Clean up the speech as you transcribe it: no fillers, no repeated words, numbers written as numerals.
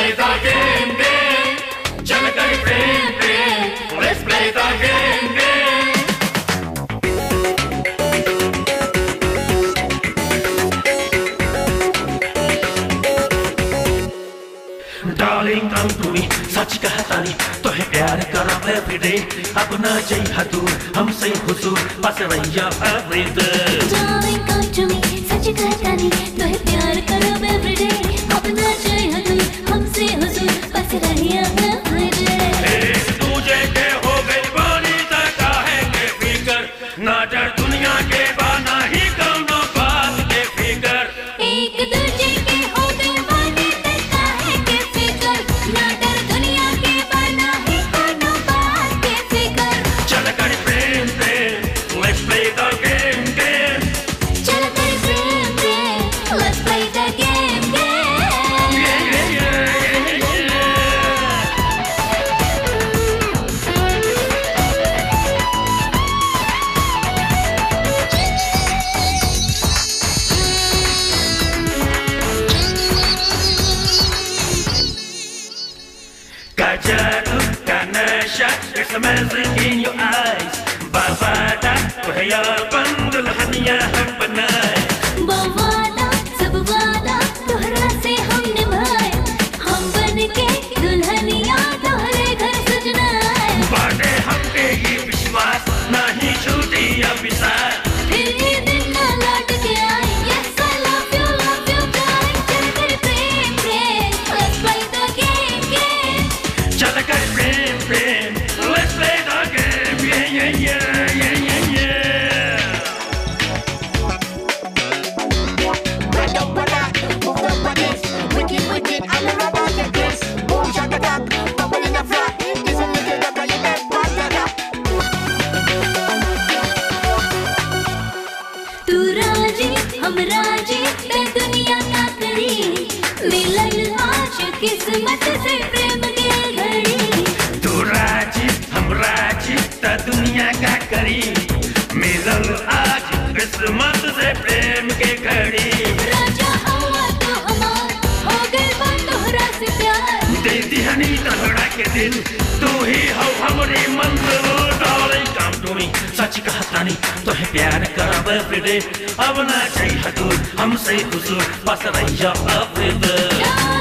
play the game. चल कर प्रेम, let's play the game. Darling, come to me, सच कहता नहीं तो है प्यार करा every day. अब ना चाहिए दूर हमसे हुजूर पास रहिया every day. Darling, come to me, सच कहता नहीं तो है प्यार करा every day. अब ना चाहिए दूर हमसे हुजूर पास रहिया every day. एक दूजे के हो गई बानी तक है के फिकर ना डर दुनिया के बाना ही कौनो बात के फिकर. एक दूजे के हो गए बानी तक है के फिकर ना डर दुनिया के बाना ही कोनो बात के फिकर. चल कर प्रेम प्रेम, let's play the game. चल कर प्रेम प्रेम, let's play the game. Kajadu, Ganesha, it's amazing in your eyes. Bavada, Kuhaya, Bandul, Hania, Hambanai. बवादा सब वादा तोहरा से हम निभाए, हम बनके दुल्हनिया तोहरे घर सजनाए. बाटे हम पे ही विश्वास, नहीं छूटी अभिसार. फिर ये दिन ना लौट के आए. Yes, I love you, darling. चल कर प्रेम प्रेम, let's play the game. चल कर प्रेम प्रेम, let's play the game. Yeah. Break up my back, move up my hips. Wicked, I'm a rubber like this. Boom, shaka duck, bubble in a flat. This a little duck, you bet what you got. तू राजी हम राजी ते दुनिया का करी, मिलन आज किस्मत से प्रेम के घड़ी. तू राजी हम राजी ता दुनिया का करी, मिलन आज किस्मत से प्रेम के घड़ी. राजा हवा तो हमार हो गए बात तोहरा से प्यार. दे दिहनी तोहरा के दिल, तू ही हो हमारी मंजिल. Darling, come to me, सच कहता नहीं तो है प्यार करा every day. अब ना चाहिए दूर हमसे हुजूर पास रहिया every day.